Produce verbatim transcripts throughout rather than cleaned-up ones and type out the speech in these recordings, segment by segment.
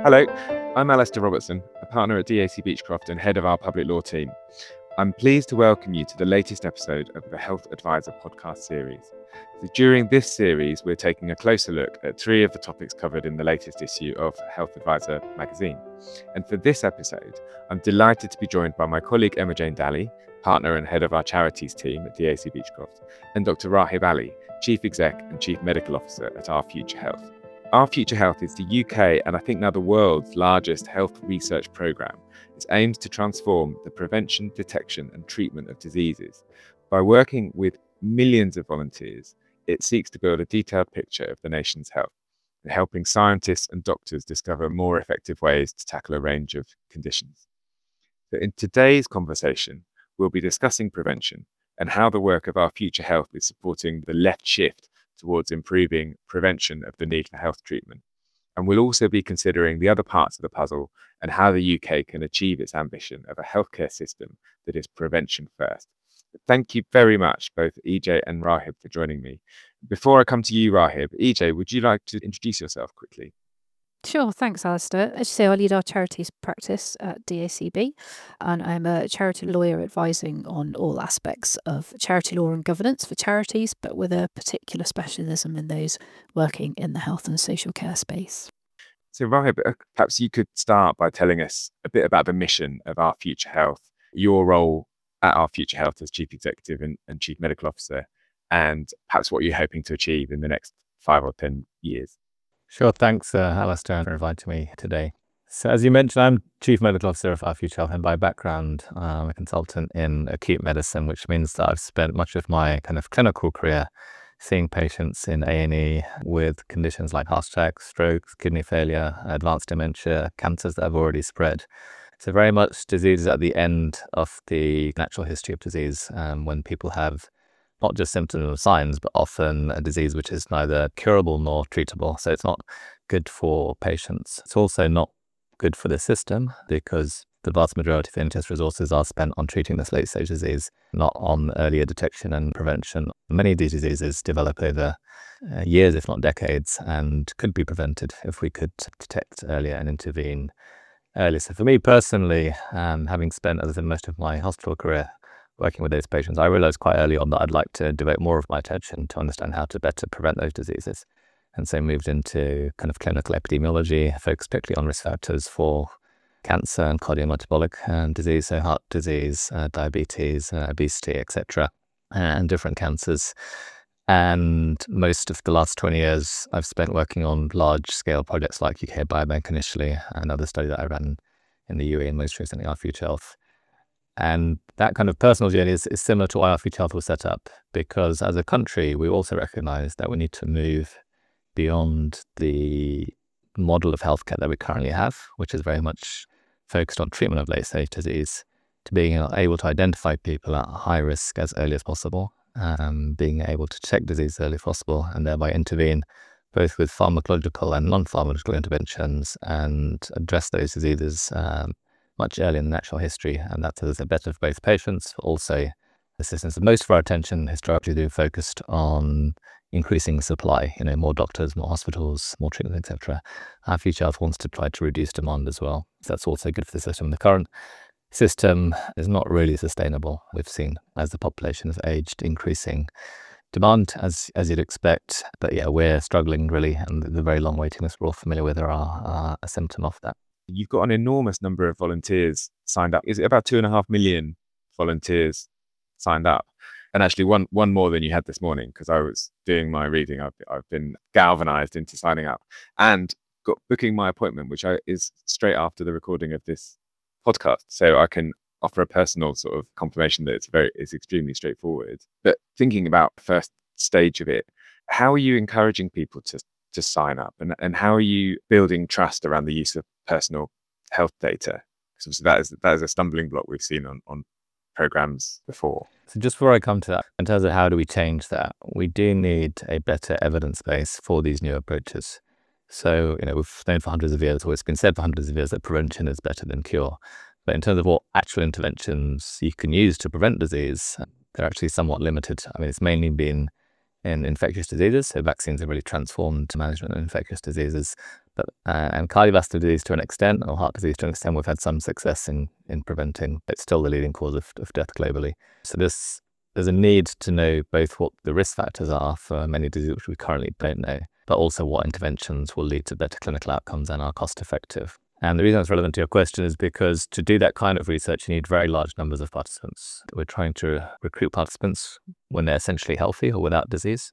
Hello, I'm Alistair Robertson, a partner at D A C Beechcroft and head of our public law team. I'm pleased to welcome you to the latest episode of the Health Advisor podcast series. So during this series, we're taking a closer look at three of the topics covered in the latest issue of Health Advisor magazine. And for this episode, I'm delighted to be joined by my colleague Emma Jane Daly, partner and head of our charities team at D A C Beechcroft, and Doctor Rahib Ali, Chief Exec and Chief Medical Officer at Our Future Health. Our Future Health is the U K and I think now the world's largest health research programme. It aims to transform the prevention, detection and treatment of diseases. By working with millions of volunteers, it seeks to build a detailed picture of the nation's health, and helping scientists and doctors discover more effective ways to tackle a range of conditions. So in today's conversation, we'll be discussing prevention and how the work of Our Future Health is supporting the left shift towards improving prevention of the need for health treatment. And we'll also be considering the other parts of the puzzle and how the U K can achieve its ambition of a healthcare system that is prevention first. Thank you very much, both E J and Rahib, for joining me. Before I come to you, Rahib, E J, would you like to introduce yourself quickly? Sure, thanks, Alistair. As you say, I lead our charities practice at D A C B, and I'm a charity lawyer advising on all aspects of charity law and governance for charities, but with a particular specialism in those working in the health and social care space. So, Rahib, perhaps you could start by telling us a bit about the mission of Our Future Health, your role at Our Future Health as Chief Executive and, and Chief Medical Officer, and perhaps what you're hoping to achieve in the next five or ten years. Sure, thanks, uh, Alistair, for inviting me today. So as you mentioned, I'm Chief Medical Officer of Our Future Health, and by background, I'm a consultant in acute medicine, which means that I've spent much of my kind of clinical career seeing patients in A and E with conditions like heart attacks, strokes, kidney failure, advanced dementia, cancers that have already spread. So very much diseases at the end of the natural history of disease, um, when people have not just symptoms or signs, but often a disease which is neither curable nor treatable. So it's not good for patients. It's also not good for the system because the vast majority of N H S resources are spent on treating this late stage disease, not on earlier detection and prevention. Many of these diseases develop over uh, years, if not decades, and could be prevented if we could detect earlier and intervene earlier. So for me personally, um, having spent, as I said, most of my hospital career working with those patients, I realized quite early on that I'd like to devote more of my attention to understand how to better prevent those diseases. And so moved into kind of clinical epidemiology, focused particularly on risk factors for cancer and cardiometabolic um, disease, so heart disease, uh, diabetes, uh, obesity, et cetera, and different cancers. And most of the last twenty years, I've spent working on large-scale projects like U K Biobank initially, another study that I ran in the U A E, and most recently Our Future Health. And that kind of personal journey is, is similar to why Our Future Health was set up, because as a country, we also recognize that we need to move beyond the model of healthcare that we currently have, which is very much focused on treatment of late-stage disease, to being able to identify people at high risk as early as possible, um, being able to detect disease as early as possible, and thereby intervene both with pharmacological and non-pharmacological interventions and address those diseases um, much earlier in the natural history, and that's as a better for both patients, but also the systems. Most of our attention historically has been focused on increasing supply, you know, more doctors, more hospitals, more treatment, et cetera. Our Future Health wants to try to reduce demand as well. So that's also good for the system. The current system is not really sustainable. We've seen, as the population has aged, increasing demand as as you'd expect. But yeah, we're struggling really, and the very long waiting lists we're all familiar with are, are a symptom of that. You've got an enormous number of volunteers signed up. Is it about two and a half million volunteers signed up? And actually one one more than you had this morning, because I was doing my reading. I've, I've been galvanized into signing up and got booking my appointment, which I, is straight after the recording of this podcast. So I can offer a personal sort of confirmation that it's very it's extremely straightforward. But thinking about the first stage of it, how are you encouraging people to to sign up, and, and how are you building trust around the use of personal health data? Because that is that is a stumbling block we've seen on, on programs before. So just before I come to that, in terms of how do we change that, we do need a better evidence base for these new approaches. So, you know, we've known for hundreds of years, or it's been said for hundreds of years, that prevention is better than cure. But in terms of what actual interventions you can use to prevent disease, they're actually somewhat limited. I mean, it's mainly been in infectious diseases, so vaccines have really transformed management of infectious diseases. But, uh, and cardiovascular disease to an extent, or heart disease to an extent, we've had some success in, in preventing. It's still the leading cause of, of death globally. So this, there's a need to know both what the risk factors are for many diseases which we currently don't know, but also what interventions will lead to better clinical outcomes and are cost effective. And the reason it's relevant to your question is because to do that kind of research, you need very large numbers of participants. We're trying to recruit participants when they're essentially healthy or without disease,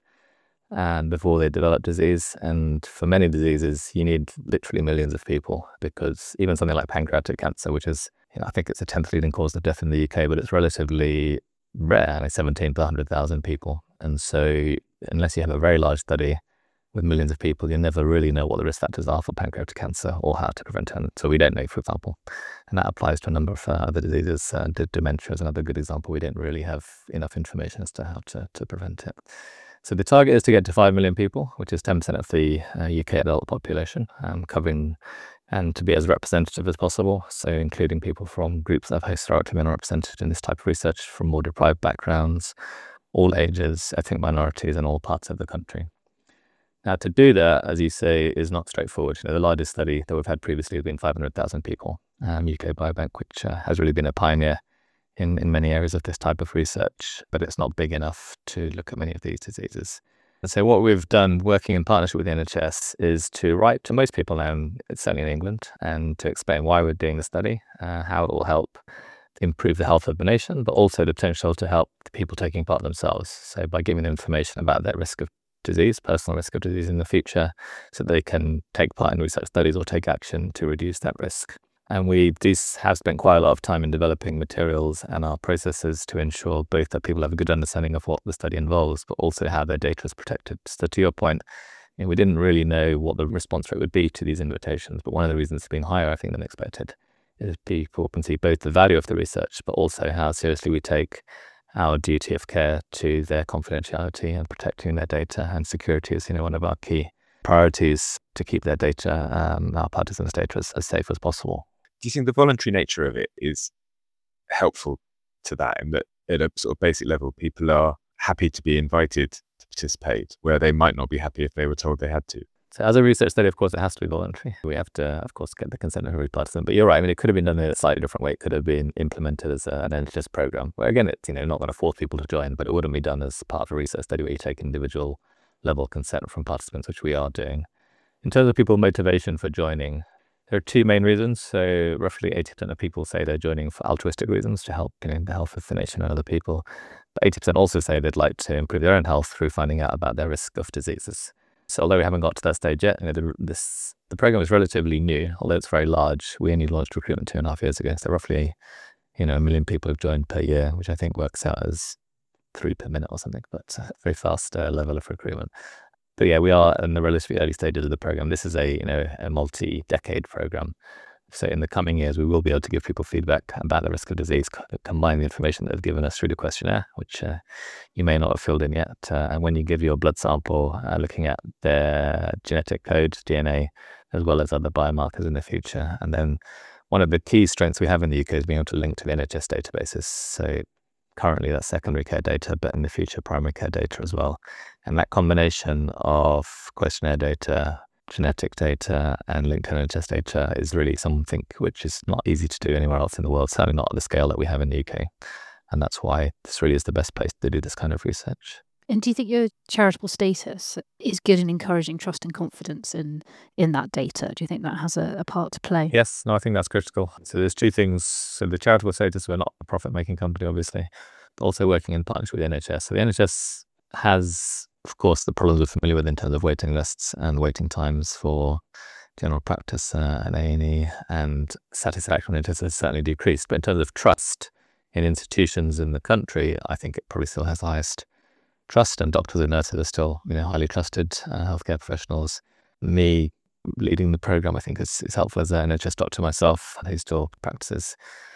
and before they develop disease. And for many diseases, you need literally millions of people, because even something like pancreatic cancer, which is, you know, I think it's the tenth leading cause of death in the U K, but it's relatively rare, like seventeen per one hundred thousand people. And so unless you have a very large study with millions of people, you never really know what the risk factors are for pancreatic cancer or how to prevent it. So we don't know, for example. And that applies to a number of uh, other diseases. Uh, dementia is another good example. We don't really have enough information as to how to, to prevent it. So the target is to get to five million people, which is ten percent of the uh, U K adult population, um, covering, and to be as representative as possible. So including people from groups that have historically been represented in this type of research, from more deprived backgrounds, all ages, ethnic minorities, and all parts of the country. Now, to do that, as you say, is not straightforward. You know, the largest study that we've had previously has been five hundred thousand people, um, U K Biobank, which uh, has really been a pioneer in, in many areas of this type of research, but it's not big enough to look at many of these diseases. And so what we've done, working in partnership with the N H S, is to write to most people now, certainly in England, and to explain why we're doing the study, uh, how it will help improve the health of the nation, but also the potential to help the people taking part themselves. So by giving them information about their risk of disease, personal risk of disease in the future, so they can take part in research studies or take action to reduce that risk. And we do have spent quite a lot of time in developing materials and our processes to ensure both that people have a good understanding of what the study involves, but also how their data is protected. So to your point, you know, we didn't really know what the response rate would be to these invitations, but one of the reasons it's been higher, I think, than expected is people can see both the value of the research, but also how seriously we take our duty of care to their confidentiality and protecting their data, and security is, you know, one of our key priorities to keep their data, um, our participants' data, as, as safe as possible. Do you think the voluntary nature of it is helpful to that, and that at a sort of basic level, people are happy to be invited to participate, where they might not be happy if they were told they had to? So as a research study, of course, it has to be voluntary. We have to, of course, get the consent of every participant. But you're right. I mean, it could have been done in a slightly different way. It could have been implemented as a, an N H S program, where again, it's, you know, not going to force people to join, but it wouldn't be done as part of a research study where you take individual level consent from participants, which we are doing. In terms of people's motivation for joining, there are two main reasons. So roughly eighty percent of people say they're joining for altruistic reasons, to help, you know, the health of the nation and other people. But eighty percent also say they'd like to improve their own health through finding out about their risk of diseases. So although we haven't got to that stage yet, you know, the, this, the program is relatively new, although it's very large. We only launched recruitment two and a half years ago. So roughly, you know, a million people have joined per year, which I think works out as three per minute or something, but it's a very fast uh, level of recruitment. But yeah, we are in the relatively early stages of the program. This is a, you know, a multi-decade program. So in the coming years, we will be able to give people feedback about the risk of disease, combine the information that they've given us through the questionnaire, which uh, you may not have filled in yet. Uh, and when you give your blood sample, uh, looking at their genetic code, D N A, as well as other biomarkers in the future. And then one of the key strengths we have in the U K is being able to link to the N H S databases. So currently that's secondary care data, but in the future, primary care data as well. And that combination of questionnaire data, genetic data, and linked to N H S data is really something which is not easy to do anywhere else in the world, certainly not at the scale that we have in the U K. And that's why this really is the best place to do this kind of research. And do you think your charitable status is good in encouraging trust and confidence in in that data? Do you think that has a, a part to play? Yes, no, I think that's critical. So there's two things. So the charitable status, we're not a profit-making company, obviously, but also working in partnership with the N H S. So the N H S has, of course, the problems we're familiar with in terms of waiting lists and waiting times for general practice uh, and A and E, and satisfaction in has certainly decreased. But in terms of trust in institutions in the country, I think it probably still has the highest trust, and doctors and nurses are still, you know, highly trusted uh, healthcare professionals. Me leading the program, I think, is, is helpful as an N H S doctor myself, who still practices,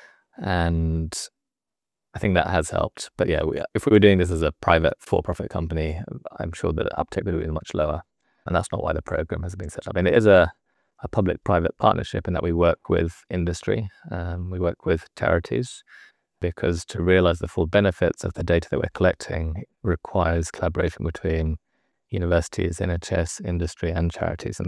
and I think that has helped. But yeah, we, if we were doing this as a private for-profit company, I'm sure that the uptake would have been much lower, and that's not why the program has been set up. And it is a, a public-private partnership in that we work with industry, um, we work with charities, because to realize the full benefits of the data that we're collecting requires collaboration between universities, N H S, industry, and charities. And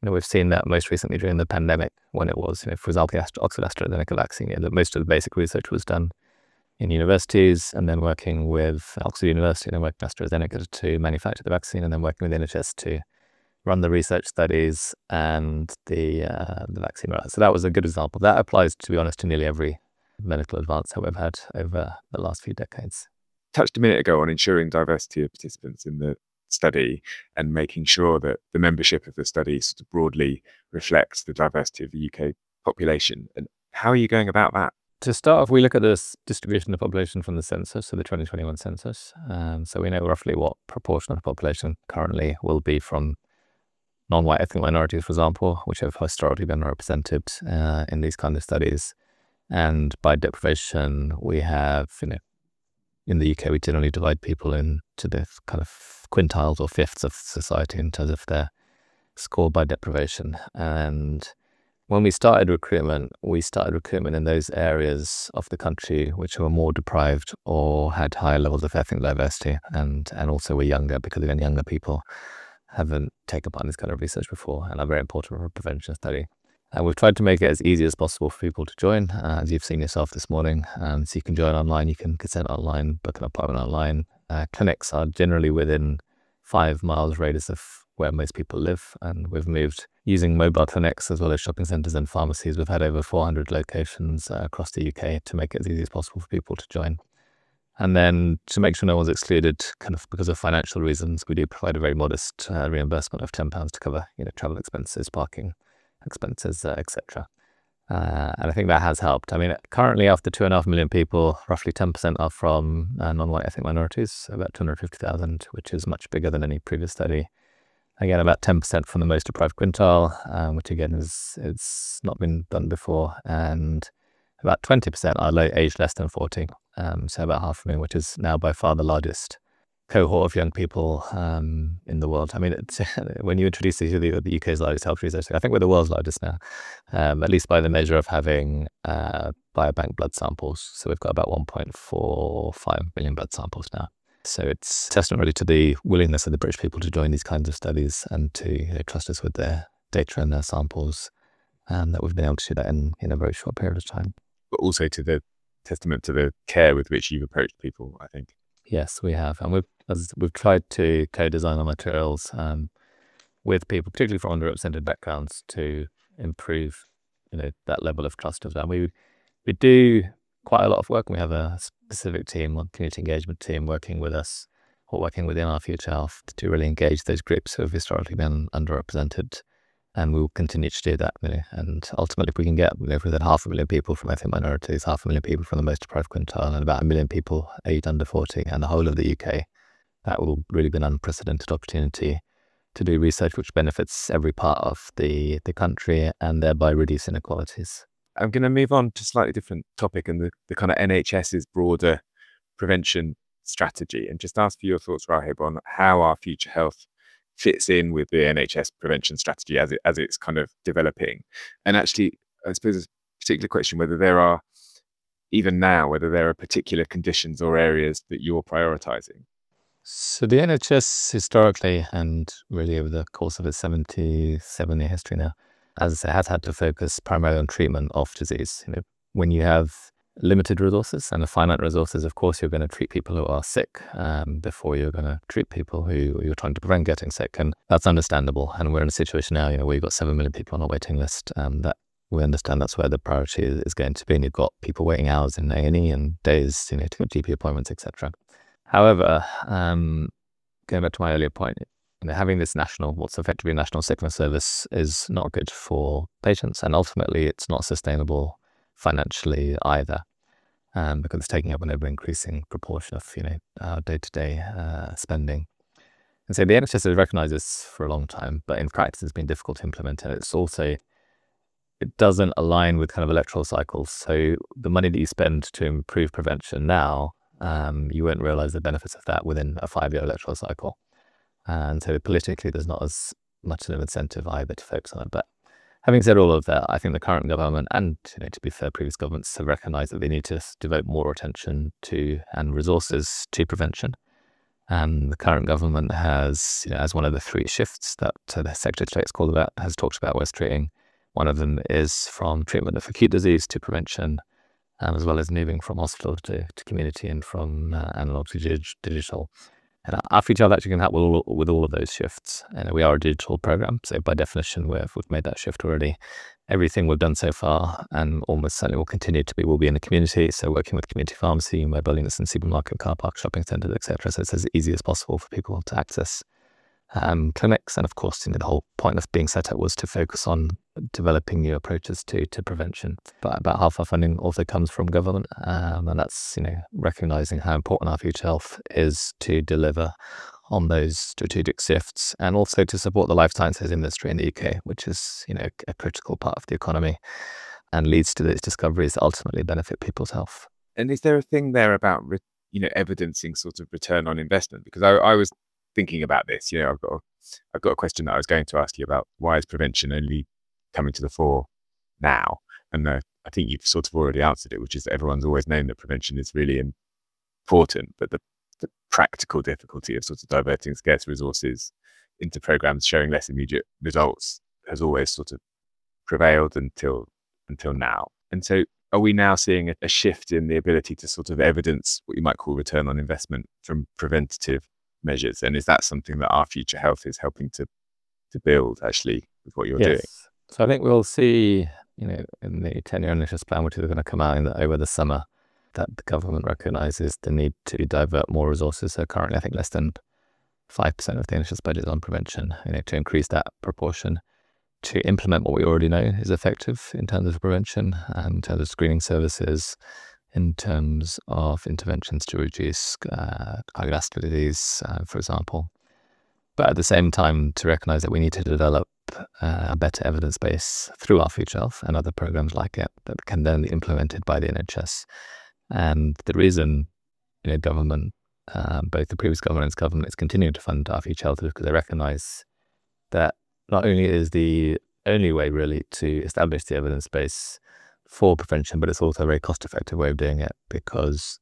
You know, we've seen that most recently during the pandemic, when it was, you know, for example, the Oxford AstraZeneca vaccine, you know, that most of the basic research was done in universities, and then working with Oxford University, and then working with AstraZeneca to manufacture the vaccine, and then working with the N H S to run the research studies and the uh, the vaccine rollout. So that was a good example. That applies, to be honest, to nearly every medical advance that we've had over the last few decades. Touched a minute ago on ensuring diversity of participants in the study and making sure that the membership of the study sort of broadly reflects the diversity of the U K population. And how are you going about that? To start off, we look at this distribution of population from the census, so the twenty twenty-one census. Um, so we know roughly what proportion of the population currently will be from non-white ethnic minorities, for example, which have historically been represented uh, in these kind of studies. And by deprivation, we have, you know, in the U K, we generally divide people into the kind of quintiles or fifths of society in terms of their score by deprivation. And when we started recruitment, we started recruitment in those areas of the country which were more deprived or had higher levels of ethnic diversity, and, and also were younger, because again, younger people haven't taken part in this kind of research before and are very important for a prevention study. And we've tried to make it as easy as possible for people to join, uh, as you've seen yourself this morning. Um, so you can join online, you can consent online, book an appointment online. Uh, clinics are generally within five miles radius of where most people live. And we've moved using mobile clinics as well as shopping centres and pharmacies. We've had over four hundred locations uh, across the U K to make it as easy as possible for people to join. And then to make sure no one's excluded, kind of because of financial reasons, we do provide a very modest uh, reimbursement of ten pounds to cover, you know, travel expenses, parking expenses, uh, et cetera. Uh, and I think that has helped. I mean, currently after two and a half million people, roughly ten percent are from uh, non-white ethnic minorities, about two hundred fifty thousand, which is much bigger than any previous study. Again, about ten percent from the most deprived quintile, um, which again is it's not been done before. And about twenty percent are low, aged less than forty, um, so about half a million, which is now by far the largest cohort of young people um, in the world. I mean, it's, when you introduce the, the U K's largest health research, I think we're the world's largest now, um, at least by the measure of having uh, biobank blood samples. So we've got about one point four five million blood samples now. So it's testament really to the willingness of the British people to join these kinds of studies and to, you know, trust us with their data and their samples, and that we've been able to do that in, in a very short period of time. But also to the testament to the care with which you've approached people, I think. Yes, we have. And we've, as we've tried to co-design our materials um, with people, particularly from underrepresented backgrounds, to improve, you know, that level of trust of that. We, we do quite a lot of work, and we have a specific team, a community engagement team, working with us or working within our Future Health to really engage those groups who have historically been underrepresented. And we will continue to do that, really. And ultimately, if we can get, you know, within half a million people from ethnic minorities, half a million people from the most deprived quintile, and about a million people aged under forty, and the whole of the U K, that will really be an unprecedented opportunity to do research which benefits every part of the, the country, and thereby reduce inequalities. I'm going to move on to a slightly different topic, and the, the kind of NHS's broader prevention strategy, and just ask for your thoughts, Rahib, on how our Future Health fits in with the N H S prevention strategy as it as it's kind of developing. And actually, I suppose there's a particular question whether there are, even now, whether there are particular conditions or areas that you're prioritising. So the N H S historically, and really over the course of its seventy-seven year history now, as I say, has had to focus primarily on treatment of disease. You know, when you have limited resources and finite resources, of course, you're going to treat people who are sick um, before you're going to treat people who you're trying to prevent getting sick. And that's understandable. And we're in a situation now, you know, where you've got seven million people on a waiting list. Um, that we understand that's where the priority is going to be. And you've got people waiting hours in A and E and days, you know, to get G P appointments, et cetera. However, um, going back to my earlier point, you know, having this national, what's effectively a national sickness service, is not good for patients. And ultimately, it's not sustainable financially either, um, because it's taking up an ever-increasing proportion of, you know, our day-to-day uh, spending. And so the N H S has recognised this for a long time, but in practice it's been difficult to implement, and it's also, it doesn't align with kind of electoral cycles. So the money that you spend to improve prevention now, um, you won't realise the benefits of that within a five-year electoral cycle. And so politically there's not as much of an incentive either to focus on it. But having said all of that, I think the current government, and, you know, to be fair, previous governments, have recognised that they need to devote more attention to and resources to prevention. And the current government has, you know, as one of the three shifts that uh, the Secretary of State's called about, has talked about West treating. One of them is from treatment of acute disease to prevention, um, as well as moving from hospital to, to community and from uh, analog to dig- digital. And our Future Health actually can help with all, with all of those shifts. And we are a digital program, so by definition, we've, we've made that shift already. Everything we've done so far, and almost certainly will continue to be, will be in the community. So working with community pharmacy, mobile units and supermarket, car park, shopping centres, et cetera. So it's as easy as possible for people to access um, clinics. And of course, you know, the whole point of being set up was to focus on developing new approaches to to prevention. But about half our funding also comes from government, um, and that's, you know, recognising how important our Future Health is to deliver on those strategic shifts, and also to support the life sciences industry in the U K, which is, you know, a critical part of the economy and leads to those discoveries that ultimately benefit people's health. And is there a thing there about, re- you know, evidencing sort of return on investment? Because I, I was thinking about this, you know, I've got, a, I've got a question that I was going to ask you about. Why is prevention only coming to the fore now? And uh, I think you've sort of already answered it, which is that everyone's always known that prevention is really important, but the the practical difficulty of sort of diverting scarce resources into programs showing less immediate results has always sort of prevailed until until now. And so are we now seeing a, a shift in the ability to sort of evidence what you might call return on investment from preventative measures? And is that something that our Future Health is helping to to build actually with what you're yes. doing? So I think we'll see, you know, in the ten-year ambitious plan, which is going to come out in the, over the summer, that the government recognises the need to divert more resources. So currently, I think less than five percent of the N H S budget is on prevention, you know, to increase that proportion, to implement what we already know is effective in terms of prevention, and in terms of screening services, in terms of interventions to reduce uh, cardiovascular disease, uh, for example. But at the same time, to recognise that we need to develop uh, a better evidence base through our Future Health and other programs like it that can then be implemented by the N H S. And the reason, you know, government, uh, both the previous government and this government, is continuing to fund our Future Health is because they recognise that not only is the only way really to establish the evidence base for prevention, but it's also a very cost-effective way of doing it. Because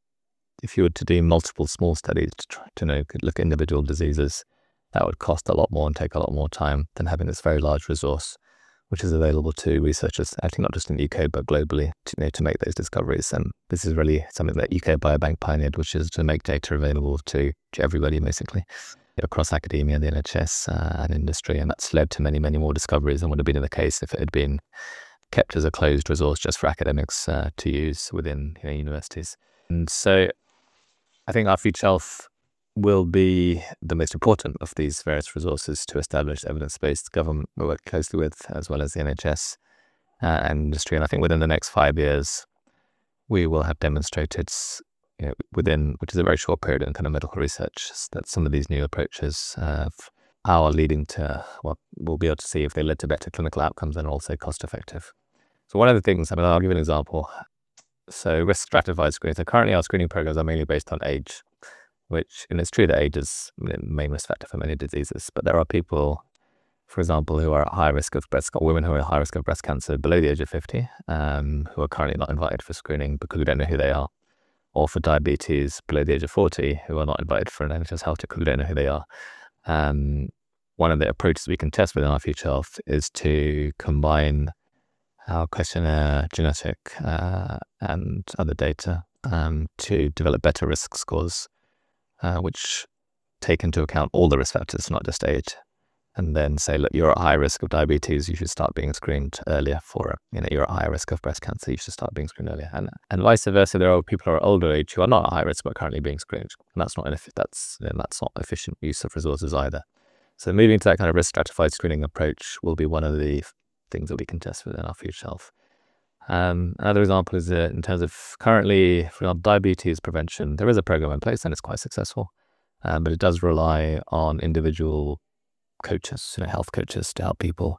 if you were to do multiple small studies to try to know, look at individual diseases, that would cost a lot more and take a lot more time than having this very large resource, which is available to researchers, I think not just in the U K, but globally, to, you know, to make those discoveries. And this is really something that U K Biobank pioneered, which is to make data available to, to everybody, basically, across academia, the N H S, uh, and industry. And that's led to many, many more discoveries than would have been in the case if it had been kept as a closed resource just for academics uh, to use within, you know, universities. And so I think our Future Health will be the most important of these various resources to establish evidence-based government we work closely with, as well as the N H S uh, and industry. And I think within the next five years, we will have demonstrated, you know, within, which is a very short period in kind of medical research, that some of these new approaches uh, are leading to, well, we'll be able to see if they led to better clinical outcomes and also cost-effective. So one of the things, I mean, I'll give you an example. So risk stratified screening. So currently our screening programs are mainly based on age, which, and it's true that age is the main risk factor for many diseases, but there are people, for example, who are at high risk of breast, women who are at high risk of breast cancer below the age of fifty, um, who are currently not invited for screening because we don't know who they are, or for diabetes below the age of forty, who are not invited for an N H S health check because we don't know who they are. Um, one of the approaches we can test within our Future Health is to combine our questionnaire, genetic, uh, and other data um, to develop better risk scores, uh, which take into account all the risk factors, not just age, and then say, look, you're at high risk of diabetes, you should start being screened earlier for it. You know, you're at high risk of breast cancer, you should start being screened earlier. And and vice versa, there are people who are older age who are not at high risk but currently being screened. And that's not that's that's not efficient use of resources either. So moving to that kind of risk stratified screening approach will be one of the things that we can test within our Future Health. Um, another example is uh, in terms of currently, for example, diabetes prevention, there is a program in place and it's quite successful, um, but it does rely on individual coaches, you know, health coaches, to help people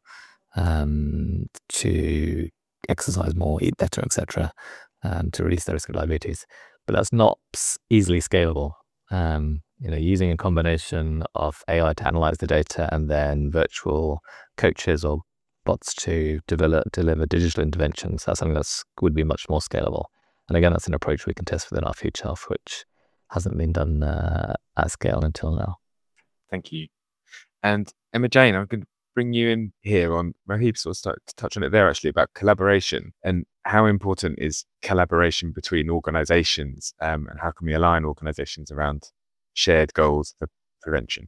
um, to exercise more, eat better, et cetera, and to reduce the risk of diabetes. But that's not easily scalable. Um, you know, using a combination of A I to analyze the data and then virtual coaches or bots to develop deliver digital interventions, that's something that's would be much more scalable. And again, that's an approach we can test within our Future Health, which hasn't been done uh, at scale until now. Thank you. And Emma Jane, I'm going to bring you in here on, Rahib sort of started to touch on it there actually, about collaboration and how important is collaboration between organizations, um, and how can we align organizations around shared goals for prevention?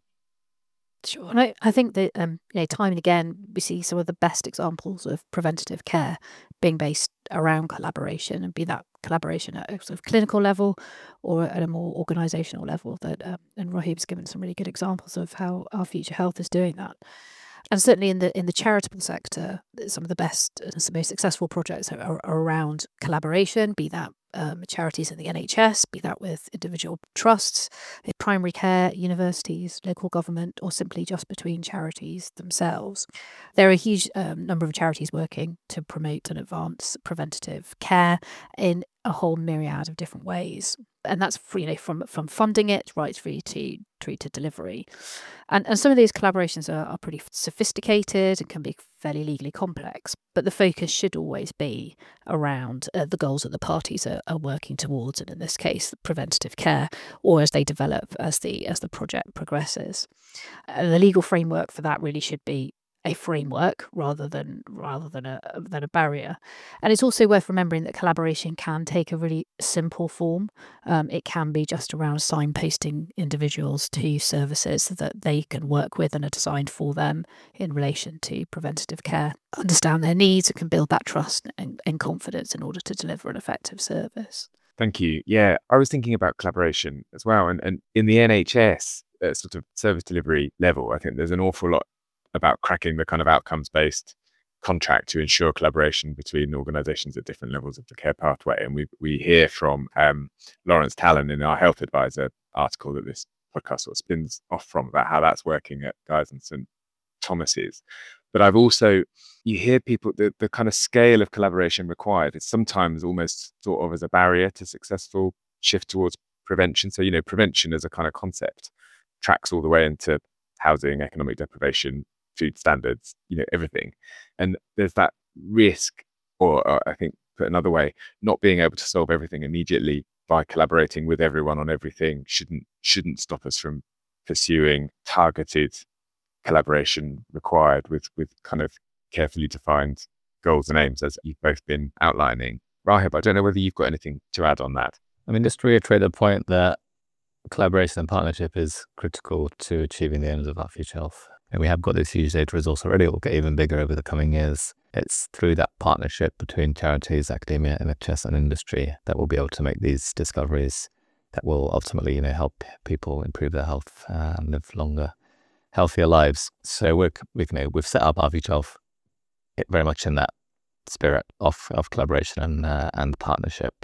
Sure. And I, I think that um, you know, time and again, we see some of the best examples of preventative care being based around collaboration, and be that collaboration at a sort of clinical level or at a more organisational level. That um, and Rahib's given some really good examples of how Our Future Health is doing that. And certainly in the in the charitable sector, some of the best and some most successful projects are, are around collaboration, be that um, charities in the N H S, be that with individual trusts, in primary care, universities, local government, or simply just between charities themselves. There are a huge um, number of charities working to promote and advance preventative care in a whole myriad of different ways. And that's for, you know, from from funding it right through to through to delivery. And and some of these collaborations are, are pretty sophisticated and can be fairly legally complex. But the focus should always be around uh, the goals that the parties are, are working towards, and in this case, preventative care, or as they develop as the as the project progresses. Uh, the legal framework for that really should be a framework rather than rather than a than a barrier. And it's also worth remembering that collaboration can take a really simple form. Um, it can be just around signposting individuals to services that they can work with and are designed for them in relation to preventative care, understand their needs, and can build that trust and, and confidence in order to deliver an effective service. Thank you. Yeah, I was thinking about collaboration as well. And, and in the N H S uh, sort of service delivery level, I think there's an awful lot about cracking the kind of outcomes-based contract to ensure collaboration between organisations at different levels of the care pathway. And we we hear from um, Lawrence Talon in our Health Advisor article that this podcast sort of spins off from, about how that's working at Guy's and St Thomas's. But I've also, you hear people, the, the kind of scale of collaboration required is sometimes almost thought of as a barrier to successful shift towards prevention. So, you know, prevention as a kind of concept tracks all the way into housing, economic deprivation, food standards, you know, everything. And there's that risk, or uh, I think put another way, not being able to solve everything immediately by collaborating with everyone on everything shouldn't shouldn't stop us from pursuing targeted collaboration required with with kind of carefully defined goals and aims, as you've both been outlining. Rahib, I don't know whether you've got anything to add on that. I mean, just to reiterate the point that collaboration and partnership is critical to achieving the aims of Our Future Health. And we have got this huge data resource already. It will get even bigger over the coming years. It's through that partnership between charities, academia, N H S, and industry that we'll be able to make these discoveries that will ultimately, you know, help people improve their health and live longer, healthier lives. So we're, we, you know, we've set up Our Future Health very much in that spirit of, of collaboration and uh, and partnership.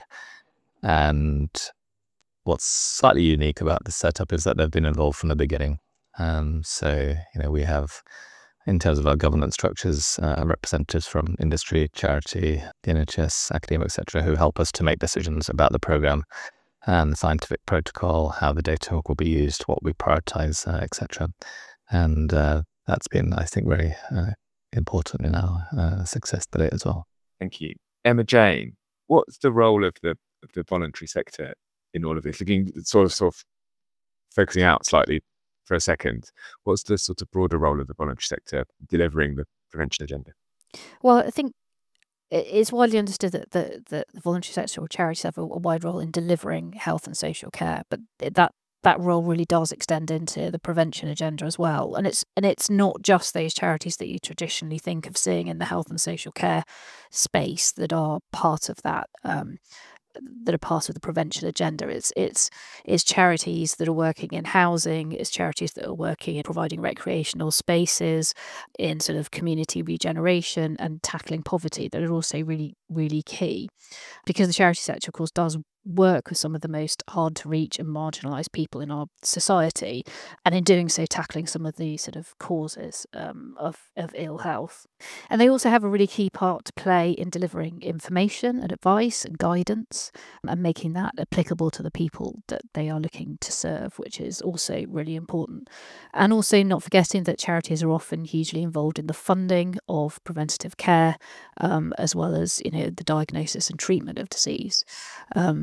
And what's slightly unique about this setup is that they've been involved from the beginning. Um, so, you know, we have, in terms of our governance structures, uh, representatives from industry, charity, the N H S, academia, et cetera, who help us to make decisions about the program and the scientific protocol, how the data will be used, what we prioritize, uh, et cetera. And uh, that's been, I think, very uh, important in our uh, success today as well. Thank you. Emma Jane, what's the role of the of the voluntary sector in all of this? Looking sort of sort of focusing out slightly for a second, what's the sort of broader role of the voluntary sector delivering the prevention agenda? Well, I think it's widely understood that the, the, the voluntary sector or charities have a, a wide role in delivering health and social care, but that that role really does extend into the prevention agenda as well. And it's and it's not just those charities that you traditionally think of seeing in the health and social care space that are part of that. Um, that are part of the prevention agenda. It's it's it's charities that are working in housing, it's charities that are working in providing recreational spaces, in sort of community regeneration and tackling poverty, that are also really, really key. Because the charity sector, of course, does work with some of the most hard to reach and marginalised people in our society, and in doing so tackling some of the sort of causes um, of, of ill health. And they also have a really key part to play in delivering information and advice and guidance and making that applicable to the people that they are looking to serve, which is also really important. And also not forgetting that charities are often hugely involved in the funding of preventative care, um, as well as, you know, the diagnosis and treatment of disease. Um,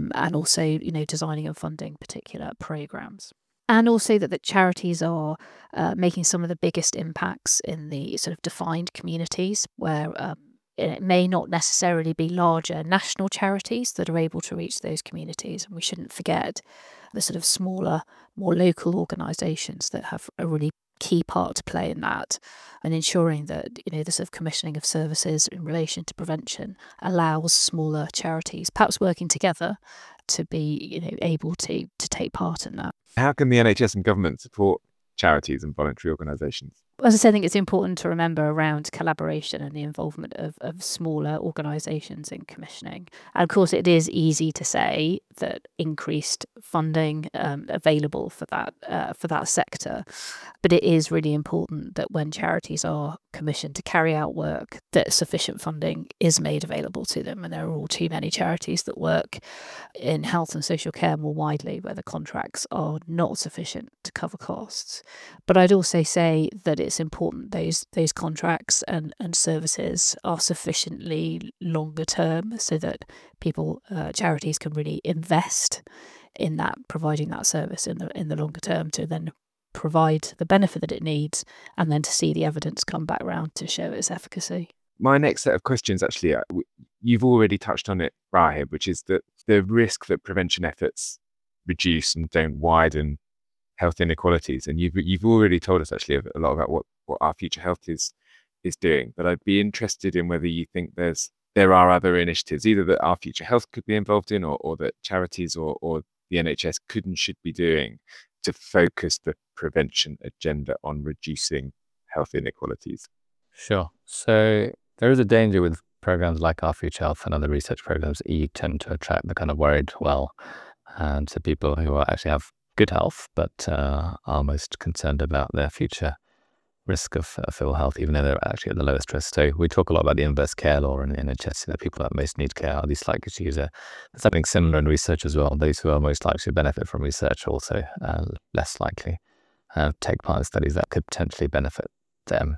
um, and also, you know, designing and funding particular programs. And also that the charities are uh, making some of the biggest impacts in the sort of defined communities where um, it may not necessarily be larger national charities that are able to reach those communities. And we shouldn't forget the sort of smaller, more local organisations that have a really key part to play in that, and ensuring that, you know, the sort of commissioning of services in relation to prevention allows smaller charities, perhaps working together, to be, you know, able to to take part in that. How can the N H S and government support charities and voluntary organisations? As I said, I think it's important to remember around collaboration and the involvement of, of smaller organisations in commissioning. And of course, it is easy to say that increased funding um, available for that uh, for that sector, but it is really important that when charities are commissioned to carry out work, that sufficient funding is made available to them. And there are all too many charities that work in health and social care more widely where the contracts are not sufficient to cover costs. But I'd also say that it's important those those contracts and, and services are sufficiently longer term so that people, uh, charities can really invest in that, providing that service in the in the longer term to then provide the benefit that it needs and then to see the evidence come back round to show its efficacy. My next set of questions, actually, uh, w- you've already touched on it, Rahib, which is that the risk that prevention efforts reduce and don't widen health inequalities. And you've you've already told us actually a lot about what, what Our Future Health is is doing. But I'd be interested in whether you think there's there are other initiatives, either that Our Future Health could be involved in, or, or that charities or, or the N H S could and should be doing to focus the prevention agenda on reducing health inequalities. Sure. So there is a danger with programs like Our Future Health and other research programs that you tend to attract the kind of worried well, and to people who are actually have good health, but uh, are most concerned about their future risk of, of ill health, even though they're actually at the lowest risk. So we talk a lot about the inverse care law in the N H S. You know, people that most need care are these likely to use a, something similar in research as well. Those who are most likely to benefit from research are also uh, less likely uh, take part in studies that could potentially benefit them.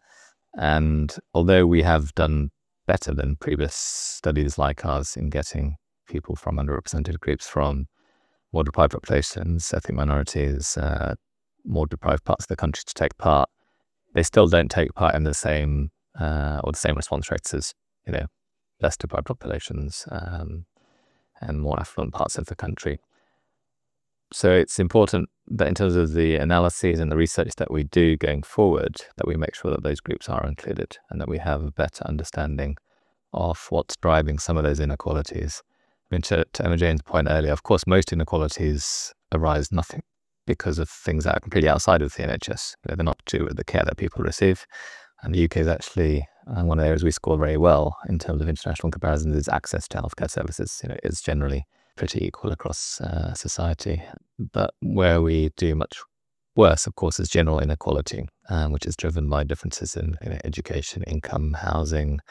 And although we have done better than previous studies like ours in getting people from underrepresented groups, from more deprived populations, ethnic minorities, uh, more deprived parts of the country to take part, they still don't take part in the same uh, or the same response rates as, you know, less deprived populations um, and more affluent parts of the country. So it's important that in terms of the analyses and the research that we do going forward, that we make sure that those groups are included and that we have a better understanding of what's driving some of those inequalities. I mean, to, to Emma Jane's point earlier, of course, most inequalities arise nothing because of things that are completely outside of the N H S. You know, they're not to do with the care that people receive. And the U K is actually uh, one of the areas we score very well in terms of international comparisons is access to healthcare services. You know, it's generally pretty equal across uh, society. But where we do much worse, of course, is general inequality, um, which is driven by differences in, you know, education, income, housing,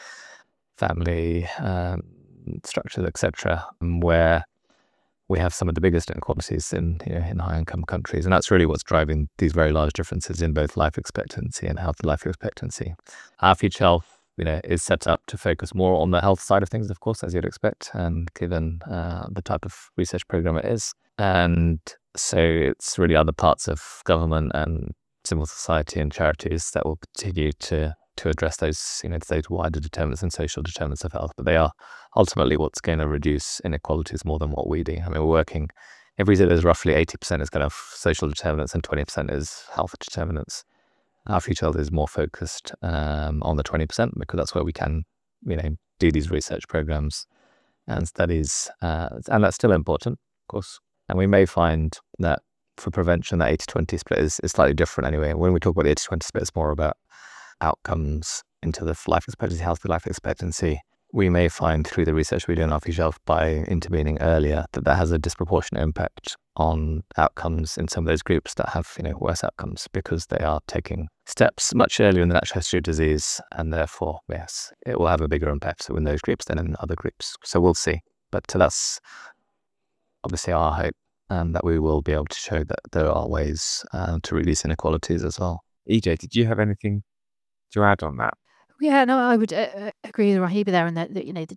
family um, structures, et cetera, where we have some of the biggest inequalities in, you know, in high-income countries. And that's really what's driving these very large differences in both life expectancy and healthy life expectancy. Our Future Health, you know, is set up to focus more on the health side of things, of course, as you'd expect, and given uh, the type of research program it is. And so it's really other parts of government and civil society and charities that will continue to to address those, you know, those wider determinants and social determinants of health. But they are ultimately what's going to reduce inequalities more than what we do. I mean, we're working, if we say there's roughly eighty percent is kind of social determinants and twenty percent is health determinants, Our Future Health is more focused um, on the twenty percent because that's where we can, you know, do these research programs and studies. Uh, and that's still important, of course. And we may find that for prevention, that eighty twenty split is, is slightly different anyway. When we talk about the eighty twenty split, it's more about outcomes into the life expectancy, healthy life expectancy. We may find through the research we do in Our Future Health by intervening earlier that that has a disproportionate impact on outcomes in some of those groups that have, you know, worse outcomes because they are taking steps much earlier in the natural history of disease, and therefore, yes, it will have a bigger impact in those groups than in other groups. So we'll see. But that's obviously our hope, and that we will be able to show that there are ways uh, to reduce inequalities as well. E J, did you have anything to add on that? Yeah, no, I would uh, agree with Rahib there, and that, that you know the charity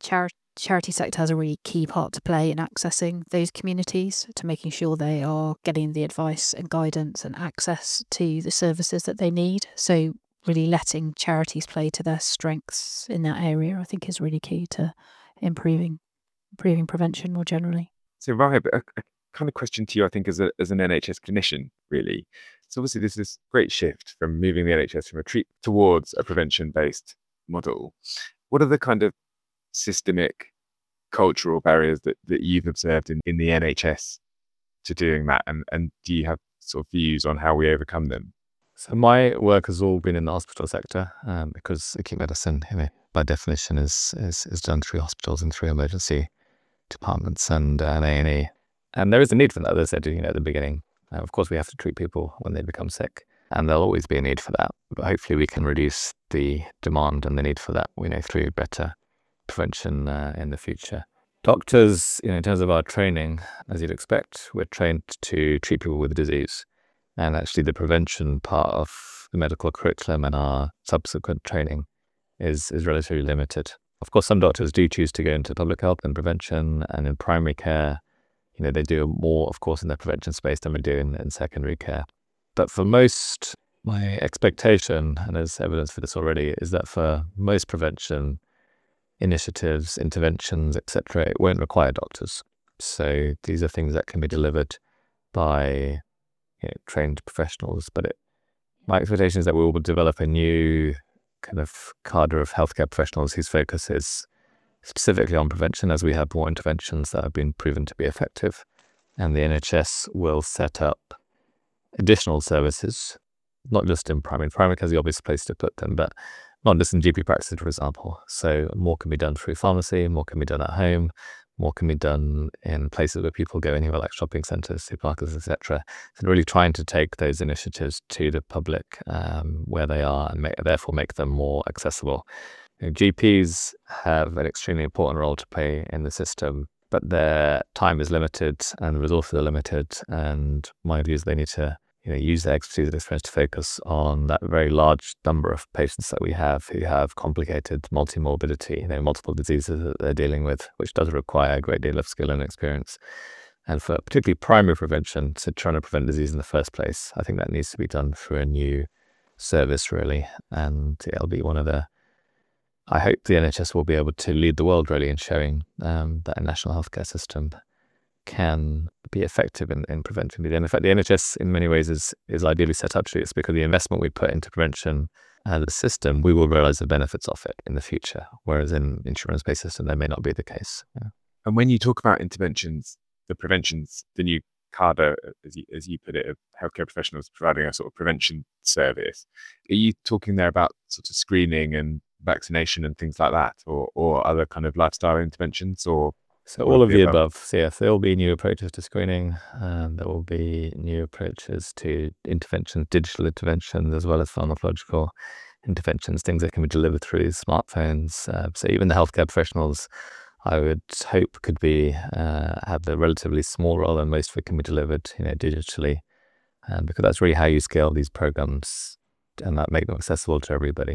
charity sector has a really key part to play in accessing those communities, to making sure they are getting the advice and guidance and access to the services that they need. So really letting charities play to their strengths in that area, I think, is really key to improving improving prevention more generally. So, Rahib, a, a kind of question to you, I think, as a as an N H S clinician, really. So obviously there's this great shift from moving the N H S from a treat towards a prevention-based model. What are the kind of systemic cultural barriers that, that you've observed in, in the N H S to doing that? And, and do you have sort of views on how we overcome them? So my work has all been in the hospital sector um, because acute medicine, you know, by definition, is, is is done through hospitals and through emergency departments and uh, A and E. And there is a need for that, as I said, you know, at the beginning. Uh, of course, we have to treat people when they become sick, and there'll always be a need for that. But hopefully we can reduce the demand and the need for that, you know, through better prevention uh, in the future. Doctors, you know, in terms of our training, as you'd expect, we're trained to treat people with disease. And actually the prevention part of the medical curriculum and our subsequent training is, is relatively limited. Of course, some doctors do choose to go into public health and prevention, and in primary care, you know, they do more, of course, in the prevention space than we do in, in secondary care. But for most, my expectation, and there's evidence for this already, is that for most prevention initiatives, interventions, et cetera, it won't require doctors. So these are things that can be delivered by you know, trained professionals. But it, my expectation is that we will develop a new kind of cadre of healthcare professionals whose focus is specifically on prevention, as we have more interventions that have been proven to be effective. And the N H S will set up additional services, not just in primary. Primary care is the obvious place to put them, but not just in G P practices, for example. So more can be done through pharmacy, more can be done at home, more can be done in places where people go anywhere, like shopping centres, supermarkets, et cetera. So really trying to take those initiatives to the public um, where they are, and make, therefore make them more accessible. You know, G Ps have an extremely important role to play in the system, but their time is limited and the resources are limited. And my view is they need to you know, use their expertise and experience to focus on that very large number of patients that we have who have complicated multimorbidity, you know, multiple diseases that they're dealing with, which does require a great deal of skill and experience. And for particularly primary prevention, so trying to prevent disease in the first place, I think that needs to be done through a new service, really. And it'll be one of the, I hope the N H S will be able to lead the world, really, in showing um, that a national healthcare system can be effective in, in preventing the. And in fact, the N H S in many ways is is ideally set up to do this, because the investment we put into prevention and the system, we will realize the benefits of it in the future, whereas in insurance-based system, that may not be the case. Yeah. And when you talk about interventions, the preventions, the new cadre, as you, as you put it, of healthcare professionals providing a sort of prevention service, are you talking there about sort of screening and vaccination and things like that, or, or other kind of lifestyle interventions, or? So all of the above. So yes, there will be new approaches to screening, and there will be new approaches to interventions, digital interventions, as well as pharmacological interventions, things that can be delivered through smartphones. Uh, so even the healthcare professionals, I would hope, could be uh, have a relatively small role, and most of it can be delivered, you know, digitally, and because that's really how you scale these programs and that make them accessible to everybody.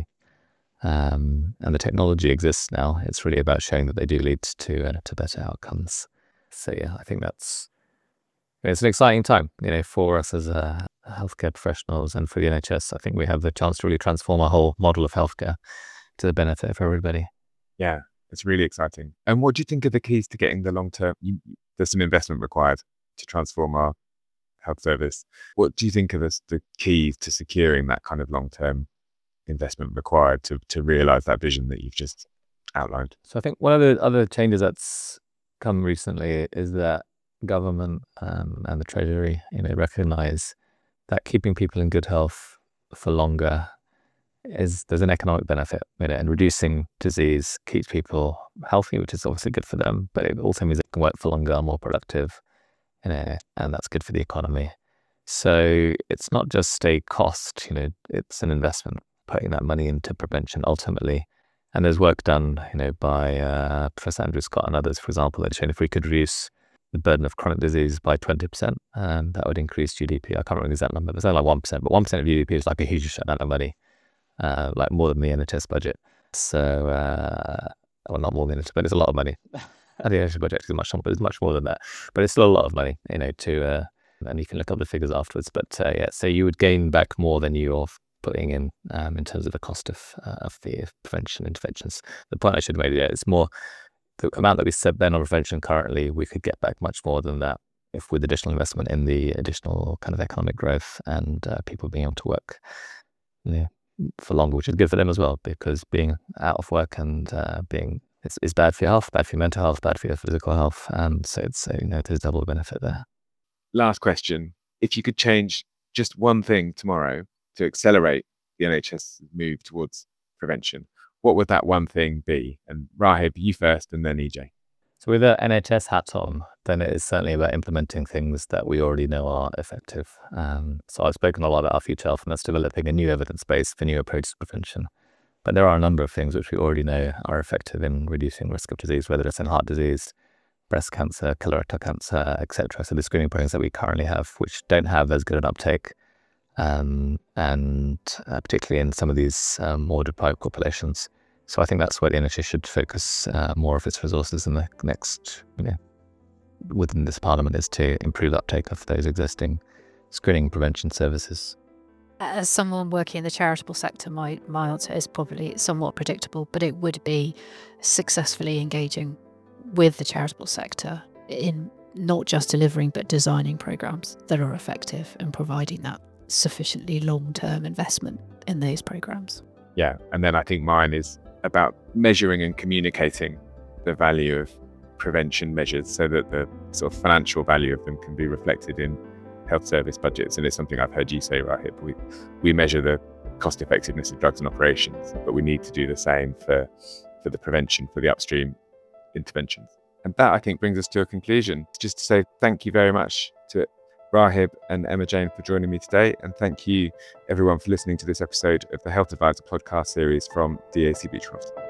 Um, and the technology exists now. It's really about showing that they do lead to uh, to better outcomes. So yeah, I think that's it's an exciting time, you know, for us as uh, healthcare professionals and for the N H S. I think we have the chance to really transform our whole model of healthcare to the benefit of everybody. Yeah, it's really exciting. And what do you think are the keys to getting the long term? You, there's some investment required to transform our health service. What do you think are the, the keys to securing that kind of long term investment required to to realize that vision that you've just outlined? So I think one of the other changes that's come recently is that government um, and the Treasury, you know, recognize that keeping people in good health for longer is there's an economic benefit in it, and reducing disease keeps people healthy, which is obviously good for them, but it also means they can work for longer, more productive, you know, and that's good for the economy. So it's not just a cost, you know, it's an investment, putting that money into prevention ultimately. And there's work done, you know, by uh, Professor Andrew Scott and others, for example, that showing if we could reduce the burden of chronic disease by twenty percent, and that would increase G D P. I can't remember the exact number, but it's only like one percent, but one percent of G D P is like a huge amount of money, uh, like more than the N H S budget. So uh, well, not more than it, but it's a lot of money. The N H S budget is much, it's much more than that, but it's still a lot of money, you know, to, uh, and you can look up the figures afterwards. But uh, yeah, so you would gain back more than you're putting in um, in terms of the cost of uh, of the prevention interventions. The point I should have made, yeah, it's more the amount that we spend on prevention currently, we could get back much more than that if with additional investment in the additional kind of economic growth and uh, people being able to work yeah, for longer, which is good for them as well, because being out of work and uh, being it's, it's bad for your health, bad for your mental health, bad for your physical health, and so it's uh, you know there's double benefit there. Last question: if you could change just one thing tomorrow to accelerate the N H S move towards prevention, what would that one thing be? And Rahib, you first, and then E J. So with the N H S hat on, then it is certainly about implementing things that we already know are effective. Um, so I've spoken a lot about our future health, and that's developing a new evidence base for new approaches to prevention. But there are a number of things which we already know are effective in reducing risk of disease, whether it's in heart disease, breast cancer, colorectal cancer, et cetera. So the screening programs that we currently have, which don't have as good an uptake, um, and uh, particularly in some of these um, more deprived populations. So I think that's where the N H S should focus uh, more of its resources in the next, you know, within this parliament, is to improve the uptake of those existing screening prevention services. As someone working in the charitable sector, my, my answer is probably somewhat predictable, but it would be successfully engaging with the charitable sector in not just delivering, but designing programs that are effective and providing that sufficiently long-term investment in those programs. Yeah, and then I think mine is about measuring and communicating the value of prevention measures so that the sort of financial value of them can be reflected in health service budgets. And it's something I've heard you say, Rahib. We, we measure the cost effectiveness of drugs and operations, but we need to do the same for, for the prevention, for the upstream interventions. And that, I think, brings us to a conclusion. Just to say thank you very much to Rahib and Emma Jane for joining me today. And thank you, everyone, for listening to this episode of the Health Advisor podcast series from D A C Beechcroft.